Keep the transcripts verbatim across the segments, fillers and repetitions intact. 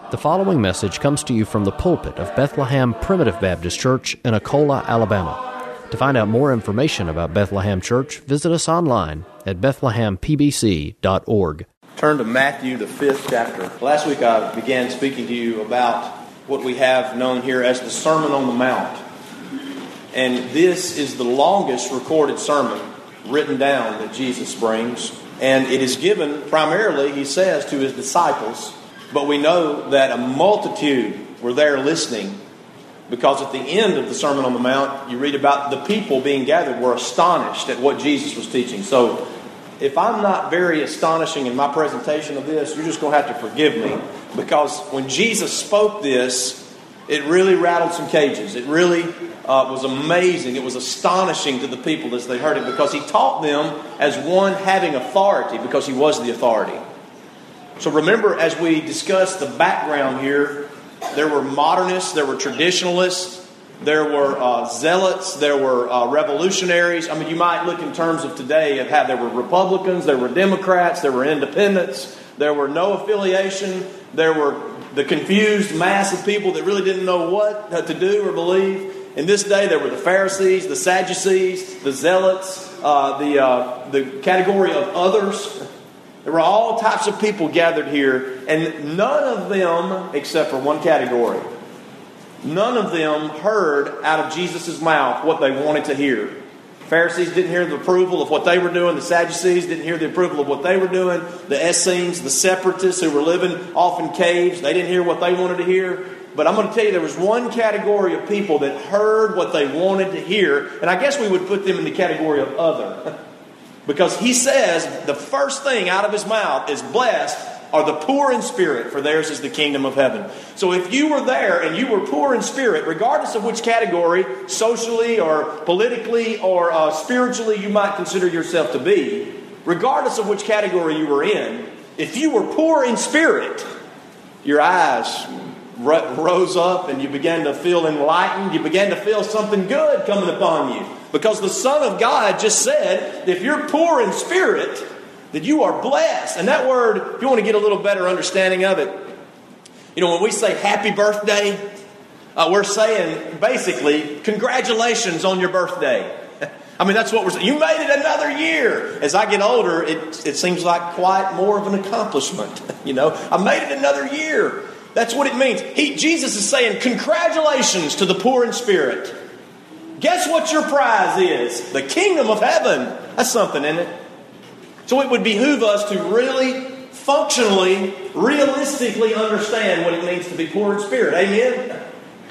The following message comes to you from the pulpit of Bethlehem Primitive Baptist Church in Akola, Alabama. To find out more information about Bethlehem Church, visit us online at bethlehem p b c dot org. Turn to Matthew, the fifth chapter. Last week I began speaking to you about what we have known here as the Sermon on the Mount. And this is the longest recorded sermon written down that Jesus brings. And it is given primarily, he says, to his disciples. But we know that a multitude were there listening, because at the end of the Sermon on the Mount, you read about the people being gathered were astonished at what Jesus was teaching. So if I'm not very astonishing in my presentation of this, you're just going to have to forgive me. Because when Jesus spoke this, it really rattled some cages. It really uh, was amazing. It was astonishing to the people as they heard it, because he taught them as one having authority, because he was the authority. So remember, as we discussed the background here, there were modernists, there were traditionalists, there were uh, zealots, there were uh, revolutionaries. I mean, you might look in terms of today of how there were Republicans, there were Democrats, there were independents, there were no affiliation, there were the confused mass of people that really didn't know what to do or believe. In this day, there were the Pharisees, the Sadducees, the zealots, uh, the uh, the category of others. There were all types of people gathered here, and none of them, except for one category, none of them heard out of Jesus' mouth what they wanted to hear. Pharisees didn't hear the approval of what they were doing. The Sadducees didn't hear the approval of what they were doing. The Essenes, the separatists who were living off in caves, they didn't hear what they wanted to hear. But I'm going to tell you, there was one category of people that heard what they wanted to hear, and I guess we would put them in the category of other. Because he says the first thing out of his mouth is, blessed are the poor in spirit, for theirs is the kingdom of heaven. So if you were there and you were poor in spirit, regardless of which category, socially or politically or uh, spiritually you might consider yourself to be, regardless of which category you were in, if you were poor in spirit, your eyes ro- rose up and you began to feel enlightened. You began to feel something good coming upon you. Because the Son of God just said, if you're poor in spirit, that you are blessed. And that word, if you want to get a little better understanding of it, you know, when we say happy birthday, uh, we're saying basically, congratulations on your birthday. I mean, that's what we're saying. You made it another year. As I get older, it, it seems like quite more of an accomplishment. You know, I made it another year. That's what it means. He, Jesus is saying, congratulations to the poor in spirit. Guess what your prize is? The kingdom of heaven. That's something, isn't it? So it would behoove us to really, functionally, realistically understand what it means to be poor in spirit. Amen?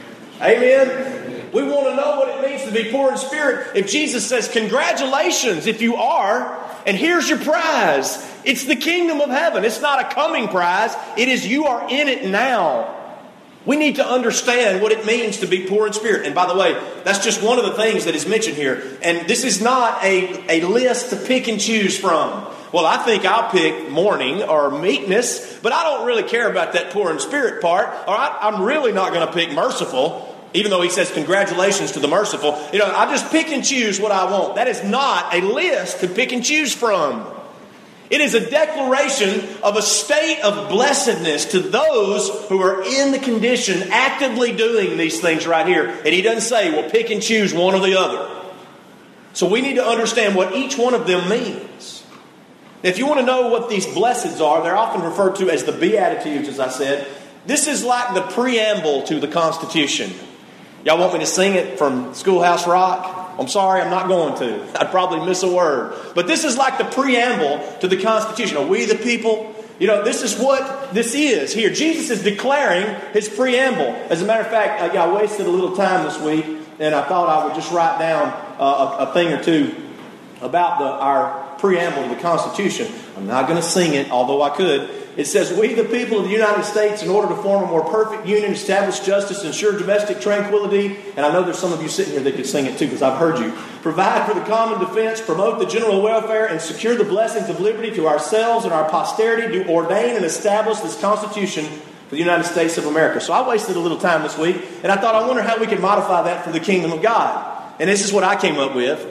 Amen? We want to know what it means to be poor in spirit. If Jesus says, congratulations if you are, and here's your prize. It's the kingdom of heaven. It's not a coming prize. It is you are in it now. We need to understand what it means to be poor in spirit. And by the way, that's just one of the things that is mentioned here. And this is not a, a list to pick and choose from. Well, I think I'll pick mourning or meekness, but I don't really care about that poor in spirit part. Or I, I'm really not going to pick merciful, even though he says congratulations to the merciful. You know, I just pick and choose what I want. That is not a list to pick and choose from. It is a declaration of a state of blessedness to those who are in the condition actively doing these things right here. And he doesn't say, well, pick and choose one or the other. So we need to understand what each one of them means. If you want to know what these blesseds are, they're often referred to as the Beatitudes, as I said. This is like the preamble to the Constitution. Y'all want me to sing it from Schoolhouse Rock? I'm sorry, I'm not going to. I'd probably miss a word. But this is like the preamble to the Constitution. Are we the people? You know, this is what this is here. Jesus is declaring his preamble. As a matter of fact, I, I wasted a little time this week, and I thought I would just write down uh, a, a thing or two about the, our preamble to the Constitution. I'm not going to sing it, although I could. It says, we the people of the United States, in order to form a more perfect union, establish justice, ensure domestic tranquility, and I know there's some of you sitting here that could sing it too, because I've heard you, provide for the common defense, promote the general welfare, and secure the blessings of liberty to ourselves and our posterity, do ordain and establish this Constitution for the United States of America. So I wasted a little time this week, and I thought, I wonder how we could modify that for the kingdom of God. And this is what I came up with.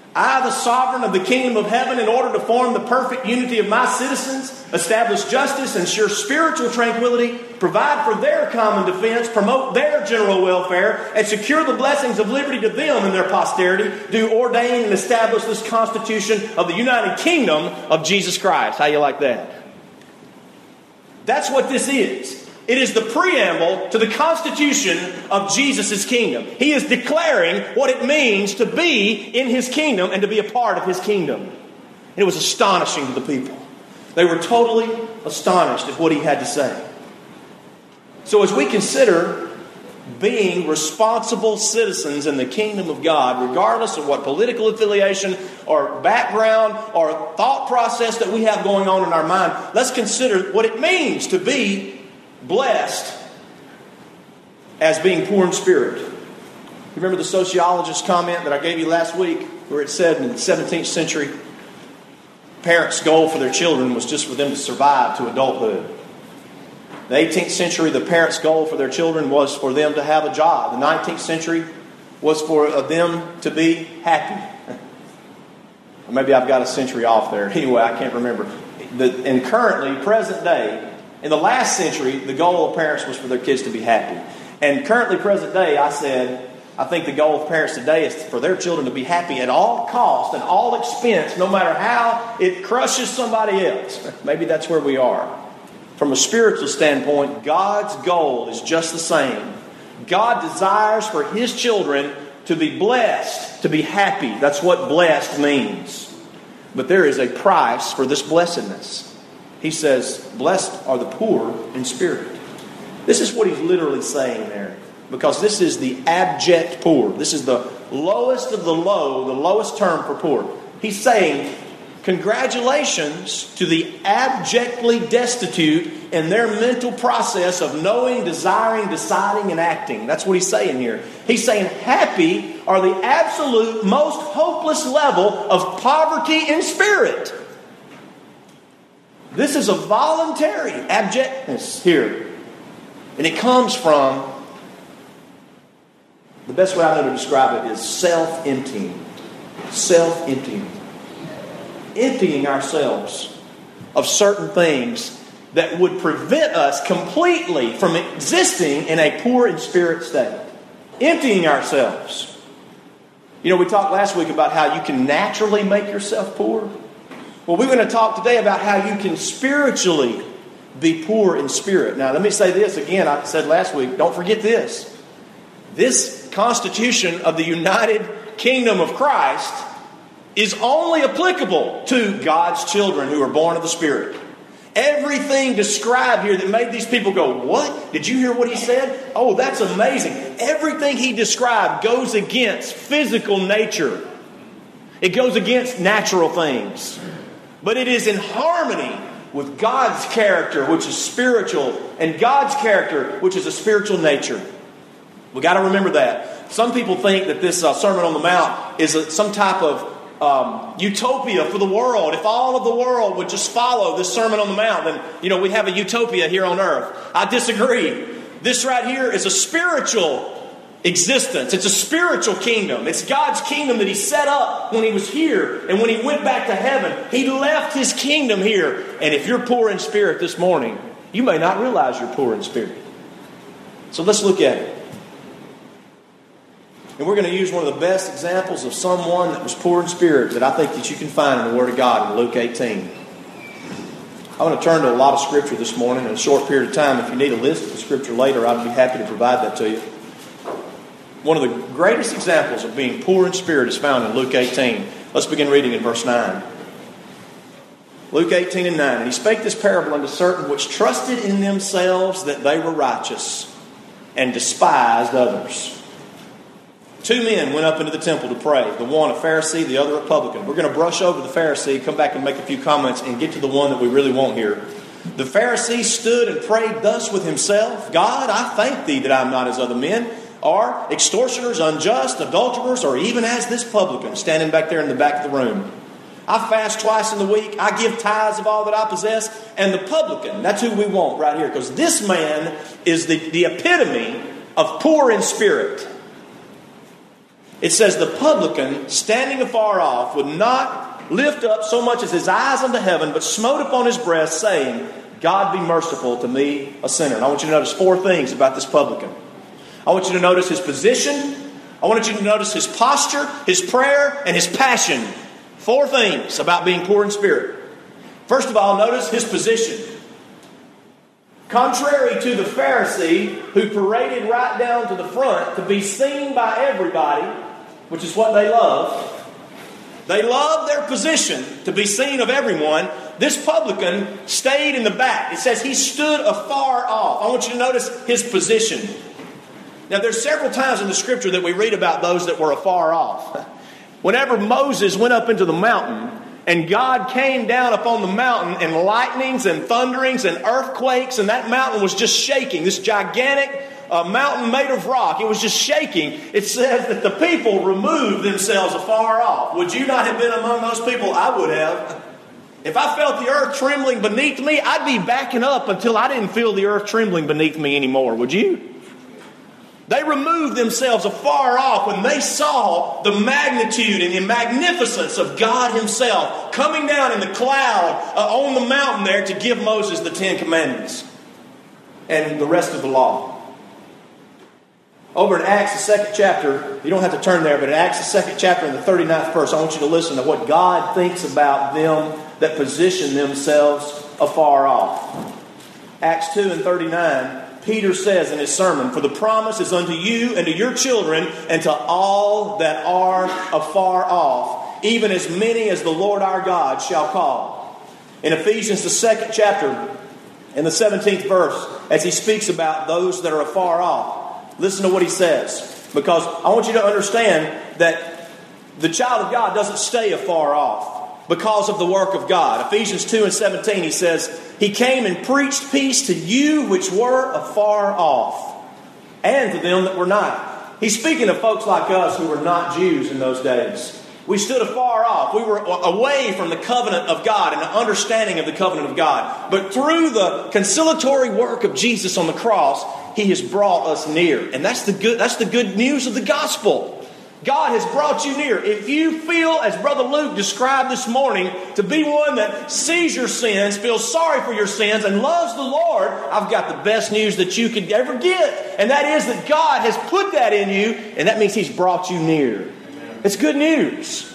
I, the sovereign of the kingdom of heaven, in order to form the perfect unity of my citizens, establish justice, ensure spiritual tranquility, provide for their common defense, promote their general welfare, and secure the blessings of liberty to them and their posterity, do ordain and establish this Constitution of the United Kingdom of Jesus Christ. How you like that? That's what this is. It is the preamble to the constitution of Jesus' kingdom. He is declaring what it means to be in His kingdom and to be a part of His kingdom. And it was astonishing to the people. They were totally astonished at what He had to say. So as we consider being responsible citizens in the kingdom of God, regardless of what political affiliation or background or thought process that we have going on in our mind, let's consider what it means to be blessed as being poor in spirit. You remember the sociologist's comment that I gave you last week, where it said in the seventeenth century, parents' goal for their children was just for them to survive to adulthood. In the eighteenth century, the parents' goal for their children was for them to have a job. The nineteenth century was for them to be happy. Or maybe I've got a century off there. Anyway, I can't remember. The, and currently, present day, in the last century, the goal of parents was for their kids to be happy. And currently, present day, I said, I think the goal of parents today is for their children to be happy at all cost and all expense, no matter how it crushes somebody else. Maybe that's where we are. From a spiritual standpoint, God's goal is just the same. God desires for His children to be blessed, to be happy. That's what blessed means. But there is a price for this blessedness. He says, blessed are the poor in spirit. This is what he's literally saying there. Because this is the abject poor. This is the lowest of the low, the lowest term for poor. He's saying, congratulations to the abjectly destitute in their mental process of knowing, desiring, deciding, and acting. That's what he's saying here. He's saying happy are the absolute most hopeless level of poverty in spirit. This is a voluntary abjectness here. And it comes from, the best way I know to describe it is self-emptying. Self-emptying. Emptying ourselves of certain things that would prevent us completely from existing in a poor in spirit state. Emptying ourselves. You know, we talked last week about how you can naturally make yourself poor. Well, we're going to talk today about how you can spiritually be poor in spirit. Now, let me say this again. I said last week, don't forget this. This Constitution of the United Kingdom of Christ is only applicable to God's children who are born of the Spirit. Everything described here that made these people go, what? Did you hear what he said? Oh, that's amazing. Everything he described goes against physical nature. It goes against natural things. But it is in harmony with God's character, which is spiritual, and God's character, which is a spiritual nature. We've got to remember that. Some people think that this uh, Sermon on the Mount is a, some type of um, utopia for the world. If all of the world would just follow this Sermon on the Mount, then, you know, we'd have a utopia here on earth. I disagree. This right here is a spiritual existence. It's a spiritual kingdom. It's God's kingdom that He set up when He was here. And when He went back to heaven, He left His kingdom here. And if you're poor in spirit this morning, you may not realize you're poor in spirit. So let's look at it. And we're going to use one of the best examples of someone that was poor in spirit that I think that you can find in the Word of God in Luke eighteen. I want to turn to a lot of Scripture this morning in a short period of time. If you need a list of the Scripture later, I'd be happy to provide that to you. One of the greatest examples of being poor in spirit is found in Luke eighteen. Let's begin reading in verse nine. Luke eighteen and nine. And he spake this parable unto certain which trusted in themselves that they were righteous, and despised others. Two men went up into the temple to pray. The one a Pharisee, the other a publican. We're going to brush over the Pharisee, come back and make a few comments, and get to the one that we really want here. The Pharisee stood and prayed thus with himself, God, I thank Thee that I am not as other men, are extortioners, unjust, adulterers, or even as this publican standing back there in the back of the room. I fast twice in the week. I give tithes of all that I possess. And the publican, that's who we want right here. Because this man is the, the epitome of poor in spirit. It says, the publican, standing afar off, would not lift up so much as his eyes unto heaven, but smote upon his breast, saying, God be merciful to me, a sinner. And I want you to notice four things about this publican. I want you to notice his position. I want you to notice his posture, his prayer, and his passion. Four things about being poor in spirit. First of all, notice his position. Contrary to the Pharisee who paraded right down to the front to be seen by everybody, which is what they love. They love their position to be seen of everyone. This publican stayed in the back. It says he stood afar off. I want you to notice his position. Now, there's several times in the Scripture that we read about those that were afar off. Whenever Moses went up into the mountain, and God came down upon the mountain, and lightnings and thunderings and earthquakes, and that mountain was just shaking. This gigantic uh, mountain made of rock, it was just shaking. It says that the people removed themselves afar off. Would you not have been among those people? I would have. If I felt the earth trembling beneath me, I'd be backing up until I didn't feel the earth trembling beneath me anymore. Would you? They removed themselves afar off when they saw the magnitude and the magnificence of God Himself coming down in the cloud uh, on the mountain there to give Moses the Ten Commandments and the rest of the law. Over in Acts, the second chapter, you don't have to turn there, but in Acts, the second chapter, in the thirty-ninth verse, I want you to listen to what God thinks about them that position themselves afar off. Acts two and thirty-nine. Peter says in his sermon, for the promise is unto you and to your children and to all that are afar off, even as many as the Lord our God shall call. In Ephesians, the second chapter, in the seventeenth verse, as he speaks about those that are afar off, listen to what he says. Because I want you to understand that the child of God doesn't stay afar off because of the work of God. Ephesians two and seventeen, he says, He came and preached peace to you which were afar off, and to them that were not. He's speaking of folks like us who were not Jews in those days. We stood afar off. We were away from the covenant of God and the understanding of the covenant of God. But through the conciliatory work of Jesus on the cross, He has brought us near. And that's the good, that's the good news of the gospel. God has brought you near. If you feel, as Brother Luke described this morning, to be one that sees your sins, feels sorry for your sins, and loves the Lord, I've got the best news that you could ever get. And that is that God has put that in you, and that means He's brought you near. Amen. It's good news.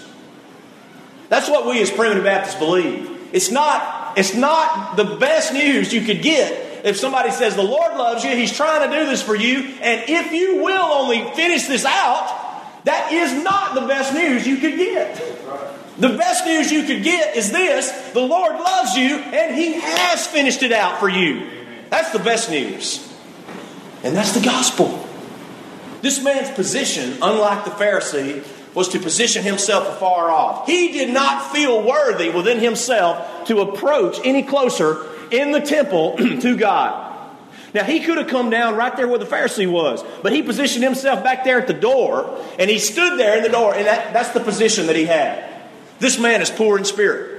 That's what we as Primitive Baptists believe. It's not, it's not the best news you could get. If somebody says the Lord loves you, He's trying to do this for you, and if you will only finish this out, that is not the best news you could get. The best news you could get is this: the Lord loves you and He has finished it out for you. That's the best news. And that's the gospel. This man's position, unlike the Pharisee, was to position himself afar off. He did not feel worthy within himself to approach any closer in the temple to God. Now, he could have come down right there where the Pharisee was, but he positioned himself back there at the door, and he stood there in the door, and that, that's the position that he had. This man is poor in spirit.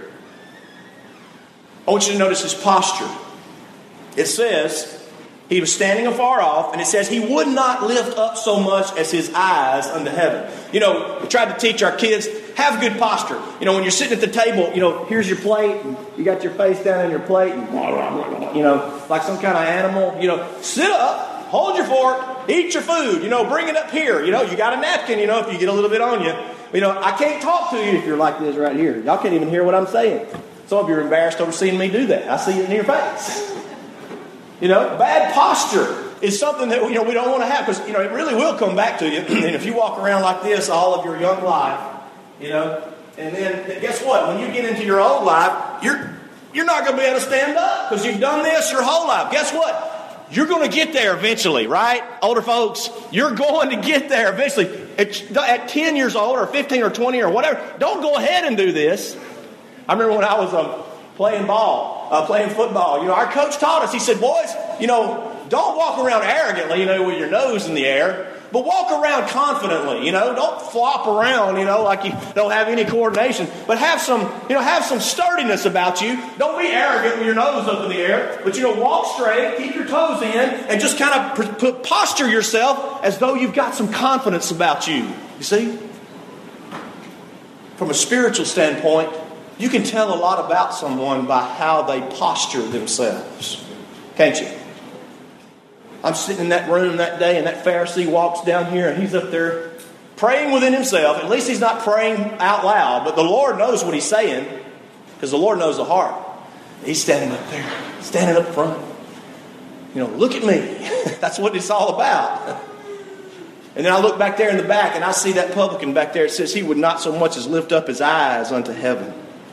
I want you to notice his posture. It says he was standing afar off, and it says he would not lift up so much as his eyes unto heaven. You know, we tried to teach our kids, have good posture. You know, when you're sitting at the table, you know, here's your plate, and you got your face down in your plate, and, you know, like some kind of animal. You know, sit up, hold your fork, eat your food, you know, bring it up here. You know, you got a napkin, you know, if you get a little bit on you. You know, I can't talk to you if you're like this right here. Y'all can't even hear what I'm saying. Some of you are embarrassed over seeing me do that. I see it in your face. You know, bad posture is something that, you know, we don't want to have, because, you know, it really will come back to you. And if you walk around like this all of your young life, you know, and then guess what? When you get into your old life, you're you're not going to be able to stand up because you've done this your whole life. Guess what? You're going to get there eventually, right? Older folks, you're going to get there eventually. At, at ten years old or fifteen or twenty or whatever, don't go ahead and do this. I remember when I was um, playing ball, uh, playing football. You know, our coach taught us, he said, boys, you know, don't walk around arrogantly, you know, with your nose in the air. But walk around confidently, you know. Don't flop around, you know, like you don't have any coordination. But have some, you know, have some sturdiness about you. Don't be arrogant with your nose up in the air. But, you know, walk straight, keep your toes in, and just kind of p- p- posture yourself as though you've got some confidence about you. You see? From a spiritual standpoint, you can tell a lot about someone by how they posture themselves. Can't you? I'm sitting in that room that day, and that Pharisee walks down here, and he's up there praying within himself. At least he's not praying out loud, but the Lord knows what he's saying, because the Lord knows the heart. He's standing up there, standing up front. You know, look at me. That's what it's all about. And then I look back there in the back, and I see that publican back there. It says he would not so much as lift up his eyes unto heaven.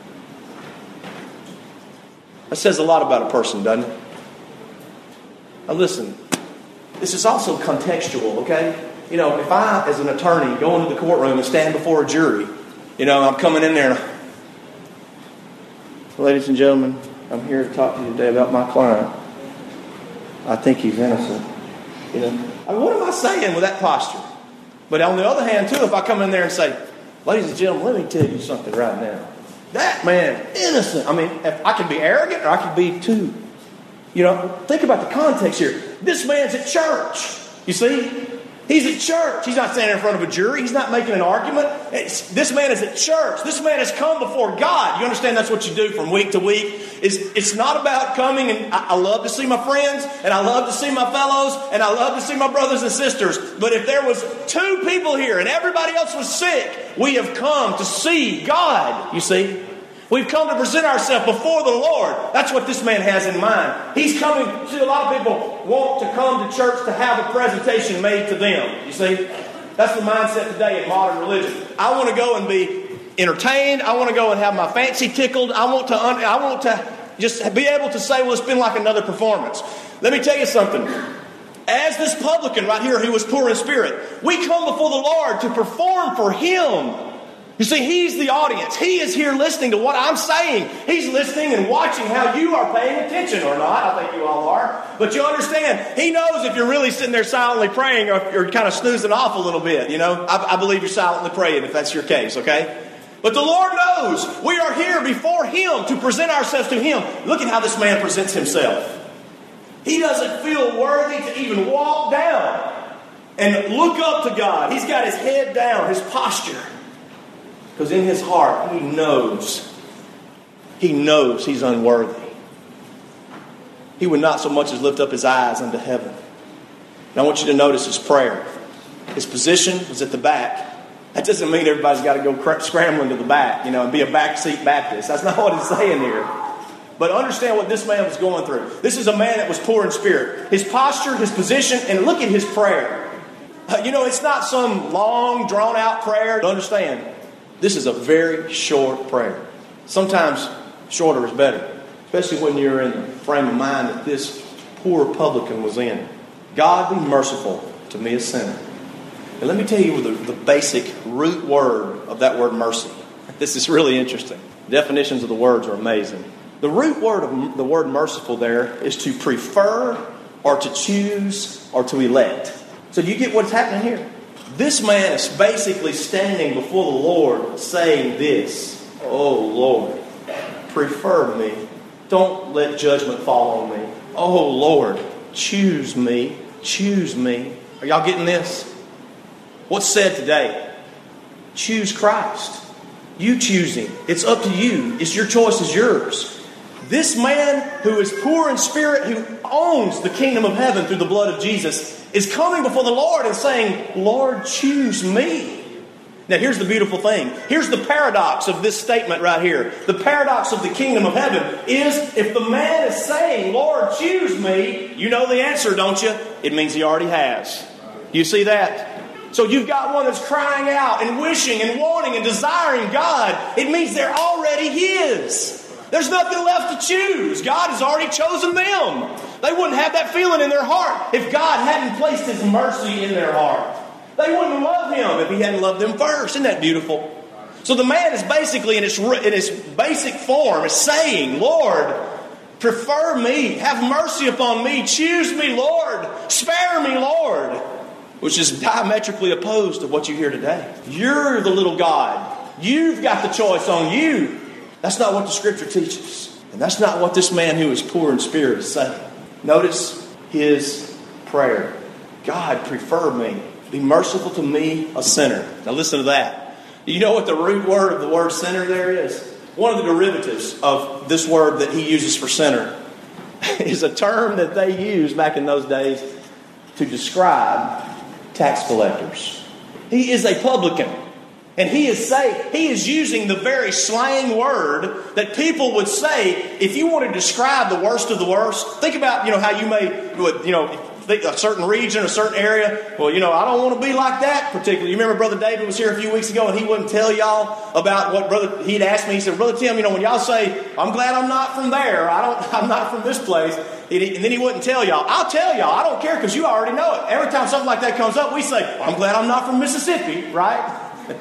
That says a lot about a person, doesn't it? Now listen. This is also contextual, okay? You know, if I, as an attorney, go into the courtroom and stand before a jury, you know, I'm coming in there and, ladies and gentlemen, I'm here to talk to you today about my client. I think he's innocent. You know, I mean, what am I saying with that posture? But on the other hand, too, if I come in there and say, ladies and gentlemen, let me tell you something right now. That man, innocent. I mean, if I can be arrogant or I can be too. You know, think about the context here. This man's at church. You see? He's at church. He's not standing in front of a jury. He's not making an argument. It's, this man is at church. This man has come before God. You understand that's what you do from week to week? It's, it's not about coming, and I, I love to see my friends, and I love to see my fellows, and I love to see my brothers and sisters. But if there was two people here and everybody else was sick, we have come to see God, you see? We've come to present ourselves before the Lord. That's what this man has in mind. He's coming. See, a lot of people want to come to church to have a presentation made to them. You see? That's the mindset today in modern religion. I want to go and be entertained. I want to go and have my fancy tickled. I want to, un- I want to just be able to say, well, it's been like another performance. Let me tell you something. As this publican right here who was poor in spirit, we come before the Lord to perform for Him. You see, He's the audience. He is here listening to what I'm saying. He's listening and watching how you are paying attention or not. I think you all are. But you understand, He knows if you're really sitting there silently praying or if you're kind of snoozing off a little bit. You know, I, I believe you're silently praying if that's your case, okay? But the Lord knows we are here before Him to present ourselves to Him. Look at how this man presents himself. He doesn't feel worthy to even walk down and look up to God. He's got his head down, his posture. Because in his heart, he knows, he knows he's unworthy. He would not so much as lift up his eyes unto heaven. And I want you to notice his prayer. His position was at the back. That doesn't mean everybody's got to go cr- scrambling to the back, you know, and be a backseat Baptist. That's not what it's saying here. But understand what this man was going through. This is a man that was poor in spirit. His posture, his position, and look at his prayer. Uh, you know, it's not some long, drawn-out prayer. Understand. This is a very short prayer. Sometimes shorter is better, especially when you're in the frame of mind that this poor publican was in. God, be merciful to me, a sinner. And let me tell you the, the basic root word of that word mercy. This is really interesting. The definitions of the words are amazing. The root word of the word merciful there is to prefer or to choose or to elect. So do you get what's happening here? This man is basically standing before the Lord saying this, oh Lord, prefer me. Don't let judgment fall on me. Oh Lord, choose me. Choose me. Are y'all getting this? What's said today? Choose Christ. You choose Him. It's up to you. It's your choice is yours. This man who is poor in spirit, who owns the kingdom of heaven through the blood of Jesus, is coming before the Lord and saying, Lord, choose me. Now here's the beautiful thing. Here's the paradox of this statement right here. The paradox of the kingdom of heaven is if the man is saying, Lord, choose me, you know the answer, don't you? It means he already has. You see that? So you've got one that's crying out and wishing and wanting and desiring God. It means they're already His. There's nothing left to choose. God has already chosen them. They wouldn't have that feeling in their heart if God hadn't placed His mercy in their heart. They wouldn't love Him if He hadn't loved them first. Isn't that beautiful? So the man is basically in its, in its basic form is saying, Lord, Prefer me. Have mercy upon me. Choose me, Lord. Spare me, Lord. Which is diametrically opposed to what you hear today. You're the little God. You've got the choice on you. That's not what the Scripture teaches. And that's not what this man who is poor in spirit is saying. Notice his prayer. God, prefer me. Be merciful to me, a sinner. Now listen to that. Do you know what the root word of the word sinner there is? One of the derivatives of this word that he uses for sinner is a term that they used back in those days to describe tax collectors. He is a publican. And he is saying, he is using the very slang word that people would say if you want to describe the worst of the worst. Think about, you know, how you may, you know, think a certain region, a certain area. Well, you know, I don't want to be like that particularly. You remember Brother David was here a few weeks ago and he wouldn't tell y'all about what Brother, he'd asked me, he said, Brother Tim, you know, when y'all say, I'm glad I'm not from there, I don't, I'm not from this place. And then he wouldn't tell y'all. I'll tell y'all. I don't care because you already know it. Every time something like that comes up, we say, I'm glad I'm not from Mississippi, right?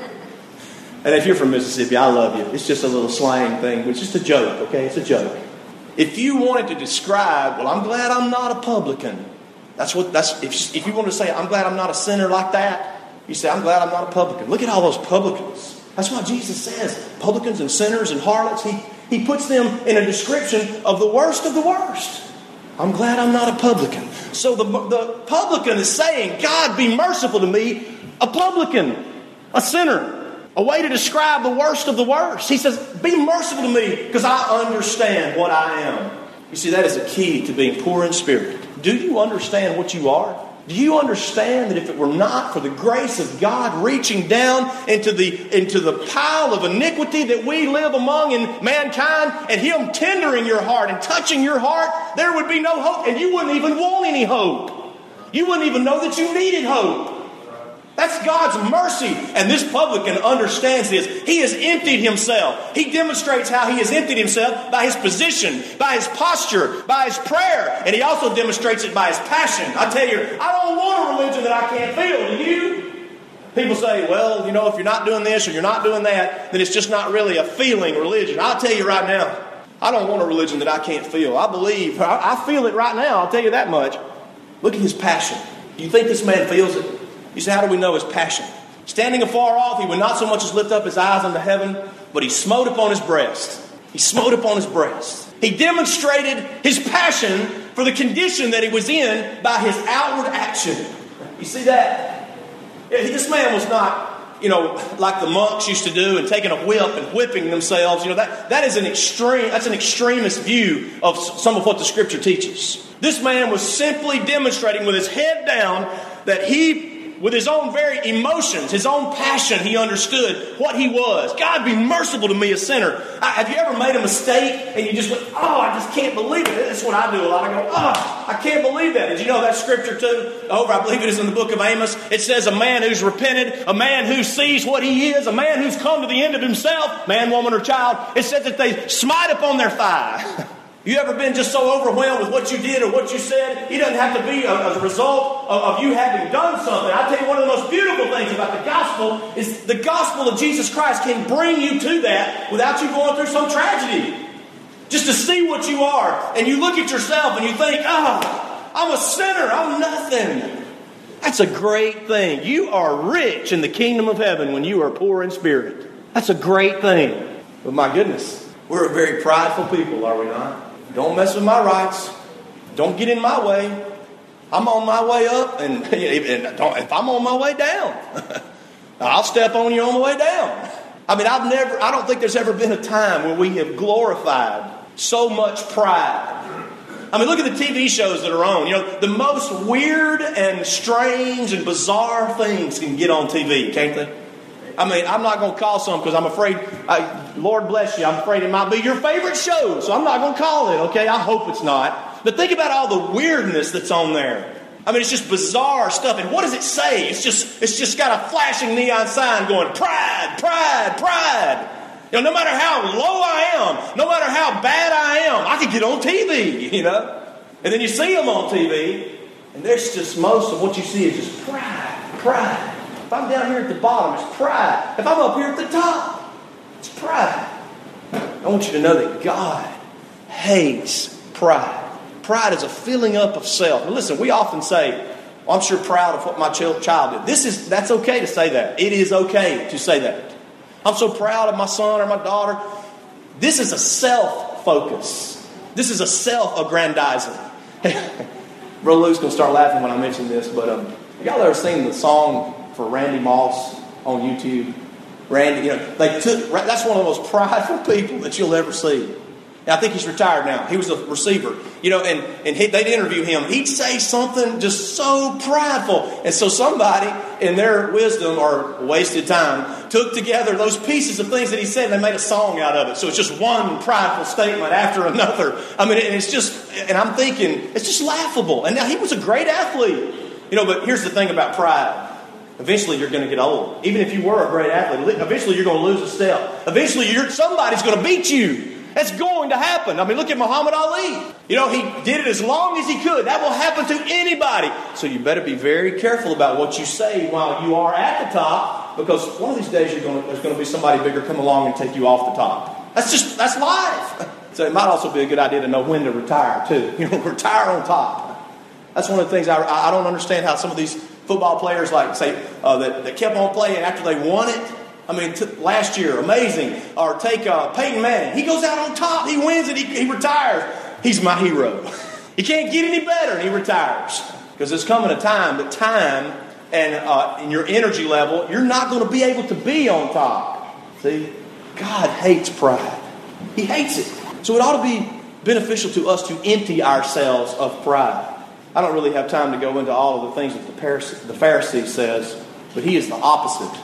And if you're from Mississippi, I love you. It's just a little slang thing. It's just a joke, okay? It's a joke. If you wanted to describe, well, I'm glad I'm not a publican. That's what, that's, if, if you want to say, I'm glad I'm not a sinner like that, you say, I'm glad I'm not a publican. Look at all those publicans. That's what Jesus says. Publicans and sinners and harlots. He, he puts them in a description of the worst of the worst. I'm glad I'm not a publican. So the, the publican is saying, God, be merciful to me, a publican, a sinner. A way to describe the worst of the worst. He says, be merciful to me because I understand what I am. You see, that is a key to being poor in spirit. Do you understand what you are? Do you understand that if it were not for the grace of God reaching down into the, into the pile of iniquity that we live among in mankind and Him tendering your heart and touching your heart, there would be no hope and you wouldn't even want any hope. You wouldn't even know that you needed hope. That's God's mercy. And this publican understands this. He has emptied himself. He demonstrates how he has emptied himself by his position, by his posture, by his prayer. And he also demonstrates it by his passion. I tell you, I don't want a religion that I can't feel. Do you? People say, well, you know, if you're not doing this or you're not doing that, then it's just not really a feeling religion. I'll tell you right now, I don't want a religion that I can't feel. I believe, I, I feel it right now. I'll tell you that much. Look at his passion. Do you think this man feels it? You say, how do we know his passion? Standing afar off, he would not so much as lift up his eyes unto heaven, but he smote upon his breast. He smote upon his breast. He demonstrated his passion for the condition that he was in by his outward action. You see that? Yeah, this man was not, you know, like the monks used to do and taking a whip and whipping themselves. You know, that, that is an extreme, that's an extremist view of some of what the Scripture teaches. This man was simply demonstrating with his head down that he, with his own very emotions, his own passion, he understood what he was. God, be merciful to me, a sinner. I, have you ever made a mistake and you just went, oh, I just can't believe it. That's what I do a lot. I go, oh, I can't believe that. Did you know that scripture too? Over, I believe it is in the book of Amos. It says a man who's repented, a man who sees what he is, a man who's come to the end of himself, man, woman, or child. It says that they smite upon their thigh. You ever been just so overwhelmed with what you did or what you said? It doesn't have to be as a result of, of you having done something. I tell you, one of the most beautiful things about the gospel is the gospel of Jesus Christ can bring you to that without you going through some tragedy. Just to see what you are. And you look at yourself and you think, oh, I'm a sinner. I'm nothing. That's a great thing. You are rich in the kingdom of heaven when you are poor in spirit. That's a great thing. But my goodness, we're a very prideful people, are we not? Don't mess with my rights. Don't get in my way. I'm on my way up, and, and don't, if I'm on my way down, I'll step on you on the way down. I mean, I've never. I don't think there's ever been a time where we have glorified so much pride. I mean, look at the T V shows that are on. You know, the most weird and strange and bizarre things can get on T V, can't they? I mean, I'm not going to call some because I'm afraid, I, Lord bless you, I'm afraid it might be your favorite show. So I'm not going to call it, okay? I hope it's not. But think about all the weirdness that's on there. I mean, it's just bizarre stuff. And what does it say? It's just it's just got a flashing neon sign going, pride, pride, pride. You know, no matter how low I am, no matter how bad I am, I can get on T V, you know? And then you see them on T V, and there's just most of what you see is just pride, pride. If I'm down here at the bottom, it's pride. If I'm up here at the top, it's pride. I want you to know that God hates pride. Pride is a filling up of self. Now listen, we often say, well, I'm sure proud of what my child did. This is, that's okay to say that. It is okay to say that. I'm so proud of my son or my daughter. This is a self-focus. This is a self-aggrandizing. Brother Luke's going to start laughing when I mention this, but um, y'all ever seen the song for Randy Moss on YouTube? Randy, you know, they took, that's one of the most prideful people that you'll ever see. Now, I think he's retired now. He was a receiver. You know, and, and he, they'd interview him. He'd say something just so prideful. And so somebody, in their wisdom or wasted time, took together those pieces of things that he said and they made a song out of it. So it's just one prideful statement after another. I mean, and it's just, and I'm thinking, it's just laughable. And now he was a great athlete. You know, but here's the thing about pride. Eventually you're going to get old. Even if you were a great athlete, eventually you're going to lose a step. Eventually you're, somebody's going to beat you. That's going to happen. I mean, look at Muhammad Ali. You know, he did it as long as he could. That will happen to anybody. So you better be very careful about what you say while you are at the top, because one of these days you're going to, there's going to be somebody bigger come along and take you off the top. That's just, that's life. So it might also be a good idea to know when to retire too. You know, retire on top. That's one of the things I, I don't understand how some of these football players like say uh, that, that kept on playing after they won it. I mean, t- last year, amazing. Or take uh, Peyton Manning. He goes out on top. He wins it. He, he retires. He's my hero. He can't get any better, and he retires. Because there's coming a time that time and uh, in your energy level, you're not going to be able to be on top. See? God hates pride. He hates it. So it ought to be beneficial to us to empty ourselves of pride. I don't really have time to go into all of the things that the Pharisee, the Pharisee says, but he is the opposite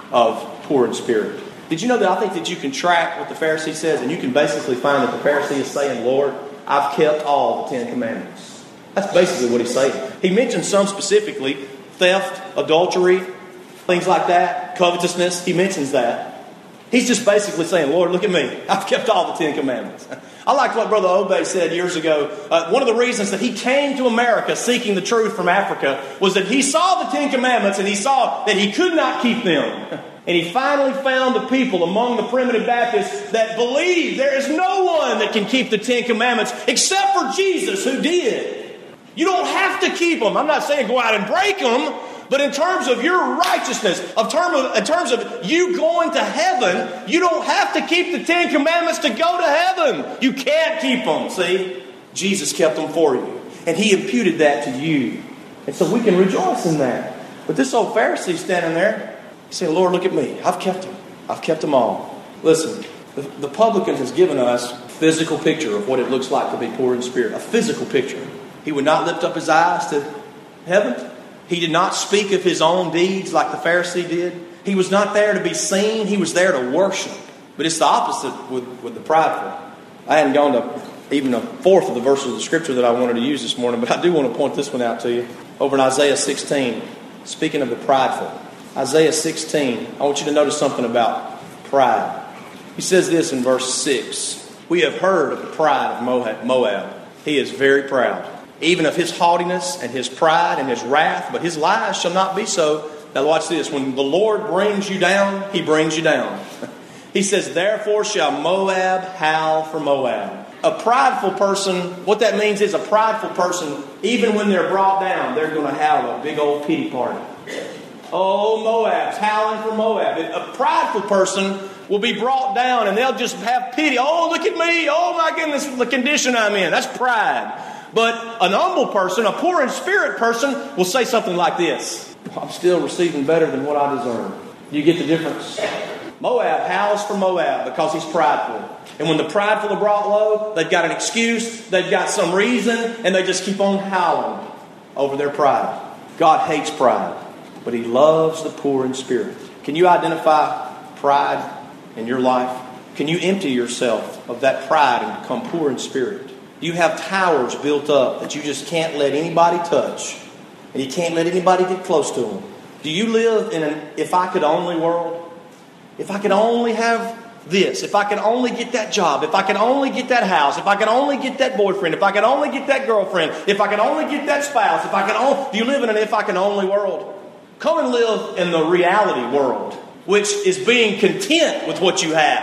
of poor in spirit. Did you know that I think that you can track what the Pharisee says, and you can basically find that the Pharisee is saying, Lord, I've kept all the Ten Commandments. That's basically what he's saying. He mentions some specifically, theft, adultery, things like that, covetousness. He mentions that. He's just basically saying, Lord, look at me. I've kept all the Ten Commandments. I like what Brother Obey said years ago. Uh, one of the reasons that he came to America seeking the truth from Africa was that he saw the Ten Commandments and he saw that he could not keep them. And he finally found the people among the primitive Baptists that believe there is no one that can keep the Ten Commandments except for Jesus, who did. You don't have to keep them. I'm not saying go out and break them. But in terms of your righteousness, of term of, in terms of you going to heaven, you don't have to keep the Ten Commandments to go to heaven. You can't keep them, see? Jesus kept them for you. And He imputed that to you. And so we can rejoice in that. But this old Pharisee standing there, he's saying, Lord, look at me. I've kept them. I've kept them all. Listen, the, the publican has given us a physical picture of what it looks like to be poor in spirit. A physical picture. He would not lift up his eyes to heaven. He did not speak of his own deeds like the Pharisee did. He was not there to be seen. He was there to worship. But it's the opposite with, with the prideful. I hadn't gone to even a fourth of the verses of the Scripture that I wanted to use this morning, but I do want to point this one out to you. Over in Isaiah sixteen, speaking of the prideful. Isaiah sixteen, I want you to notice something about pride. He says this in verse six. We have heard of the pride of Moab. He is very proud, even of his haughtiness and his pride and his wrath, but his lies shall not be so. Now watch this. When the Lord brings you down, He brings you down. He says, therefore shall Moab howl for Moab. A prideful person, what that means is a prideful person, even when they're brought down, they're going to have a big old pity party. Oh, Moab's howling for Moab. A prideful person will be brought down and they'll just have pity. Oh, look at me. Oh, my goodness, the condition I'm in. That's pride. But an humble person, a poor in spirit person, will say something like this. I'm still receiving better than what I deserve. You get the difference? Moab howls for Moab because he's prideful. And when the prideful are brought low, they've got an excuse, they've got some reason, and they just keep on howling over their pride. God hates pride, but He loves the poor in spirit. Can you identify pride in your life? Can you empty yourself of that pride and become poor in spirit? Do you have towers built up that you just can't let anybody touch? And you can't let anybody get close to them? Do you live in an if I could only world? If I could only have this, if I could only get that job, if I could only get that house, if I could only get that boyfriend, if I could only get that girlfriend, if I could only get that spouse, if I could only... Do you live in an if I can only world? Come and live in the reality world, which is being content with what you have.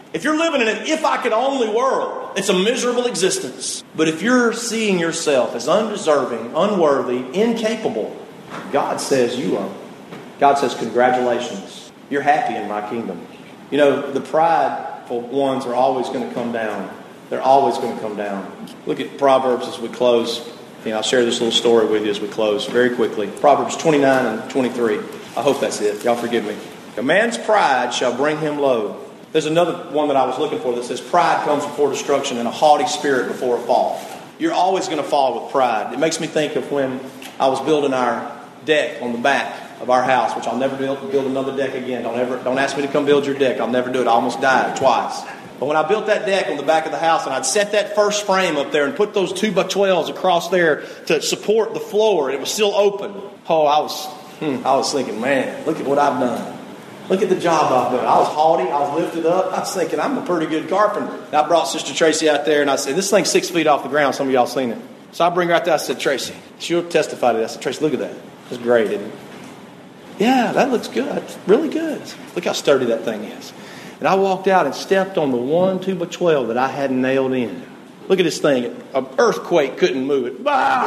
If you're living in an if-I-could-only world, it's a miserable existence. But if you're seeing yourself as undeserving, unworthy, incapable, God says you are. God says, congratulations. You're happy in my kingdom. You know, the prideful ones are always going to come down. They're always going to come down. Look at Proverbs as we close. You know, I'll share this little story with you as we close very quickly. Proverbs twenty-nine and twenty-three. I hope that's it. Y'all forgive me. A man's pride shall bring him low. There's another one that I was looking for that says pride comes before destruction and a haughty spirit before a fall. You're always going to fall with pride. It makes me think of when I was building our deck on the back of our house, which I'll never build, build another deck again. Don't ever, don't ask me to come build your deck. I'll never do it. I almost died twice. But when I built that deck on the back of the house and I'd set that first frame up there and put those two by twelves across there to support the floor, and it was still open. Oh, I was, hmm, I was thinking, man, look at what I've done. Look at the job I've done. I was haughty. I was lifted up. I was thinking, I'm a pretty good carpenter. And I brought Sister Tracy out there and I said, this thing's six feet off the ground. Some of y'all seen it. So I bring her out there. I said, Tracy, she'll testify to that. I said, Tracy, look at that. It's great, isn't it? Yeah, that looks good. It's really good. Look how sturdy that thing is. And I walked out and stepped on the one two by twelve that I hadn't nailed in. Look at this thing. An earthquake couldn't move it.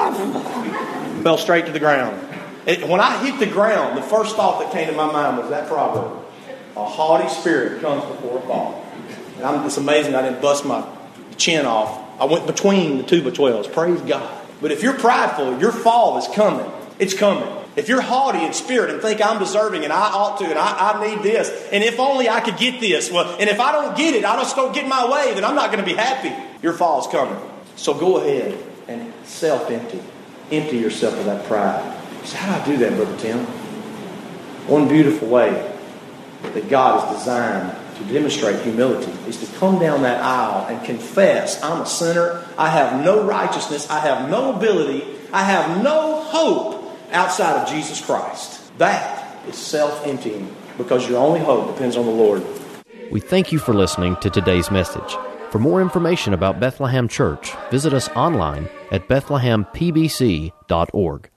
Fell straight to the ground. It, when I hit the ground, the first thought that came to my mind was that proverb. A haughty spirit comes before a fall. And I'm, it's amazing I didn't bust my chin off. I went between the two by twelves. Praise God. But if you're prideful, your fall is coming. It's coming. If you're haughty in spirit and think I'm deserving and I ought to and I, I need this, and if only I could get this, well, and if I don't get it, I just don't get my way, then I'm not going to be happy. Your fall is coming. So go ahead and self-empty. Empty yourself of that pride. So how do I do that, Brother Tim? One beautiful way that God has designed to demonstrate humility is to come down that aisle and confess, I'm a sinner, I have no righteousness, I have no ability, I have no hope outside of Jesus Christ. That is self-emptying because your only hope depends on the Lord. We thank you for listening to today's message. For more information about Bethlehem Church, visit us online at bethlehem p b c dot org.